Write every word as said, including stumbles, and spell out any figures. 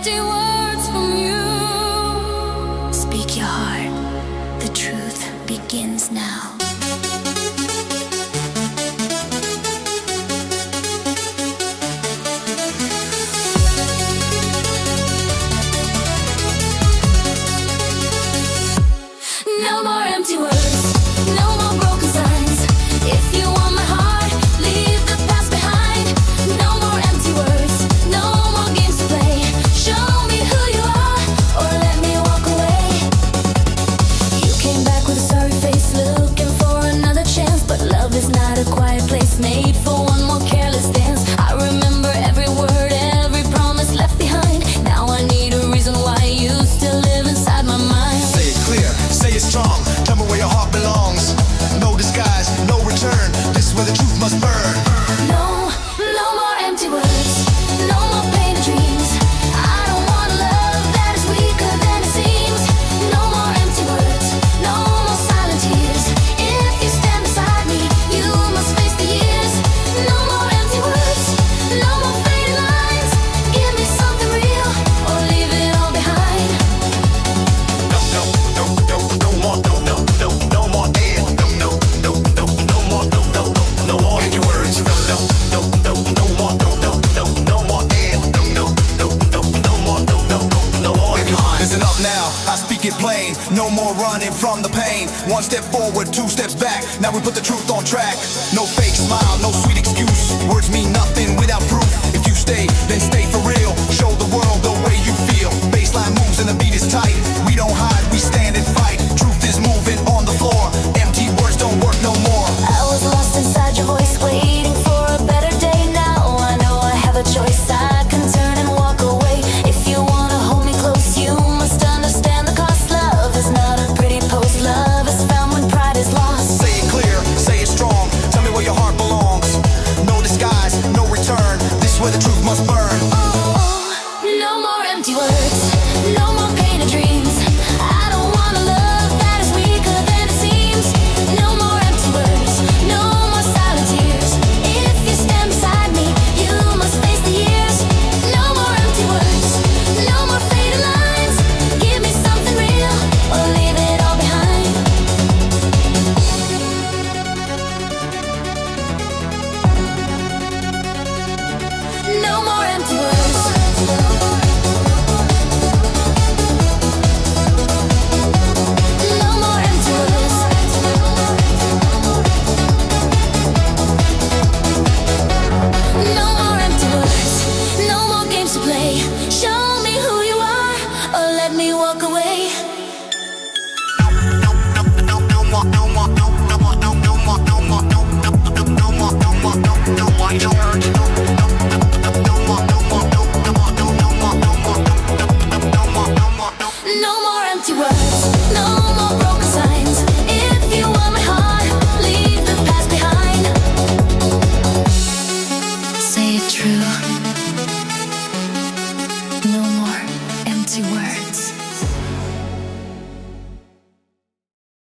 empty words from you. Speak your heart, the truth begins now. No more empty words, no more broken signs. If you want my heart, leave the past behind. No more empty words, no more games to play. Show me who you are, or let me walk away. You came back with a sorry face, looking for another chance. But love is not a quiet place, made for one more careless dance. I remember every word, every promise left behind. Now I need a reason why you still live inside my mind. Say it clear, say it strong. Tell me where your heart belongs. No disguise, no return. This is where the truth must burn. No, no more empty words, no more painted dreams. I don't want a love that is weaker than it seems. No more empty words, no more silent tears. If you stand beside me, you must face the years. No more empty words, no more faded lines. Give me something real, or leave it all behind. No, no, no, no, no more, no, no, no, no more air. No, no, no, no, no more, no, no, no, no more empty words. No, no, no, no, no more, no, no, no, no more air. No, no, no, no, no more, no, no, no, no more empty words. Listen up now, I speak it plain. No more running from the pain. One step forward, two steps back. Now we put the truth on track. No fake smile, no sweet excuse. Words mean nothing without proof. If you stay, then stay for real. Show the world the way you feel. Baseline moves and the beat is tight. We don't hide, we stand and fight. Truth is moving on the floor. Empty words don't work no more. I was lost inside your voice, waiting for a better day. Now I know I have a choice. I can turn and walk away. If you wanna hold me close, you must understand the cost. Love is not a pretty post. Love is found when pride is lost. Say it clear, say it strong. Tell me where your heart belongs. No disguise, no return. This is where the truth must burn. Oh, no more empty words, no more painted dreams. I don't want a love that is weaker than it seems. No more empty words, no more silent tears. If you stand beside me, you must face the years. No more empty words, no more faded lines. Give me something real, or leave it all behind. No more empty words. No more empty words. No more empty words, no more games to play. Show me who you are, or let me walk away. No more, no more, no more, no more, no more, no more, no more, no more, no more, no more, no more, no more.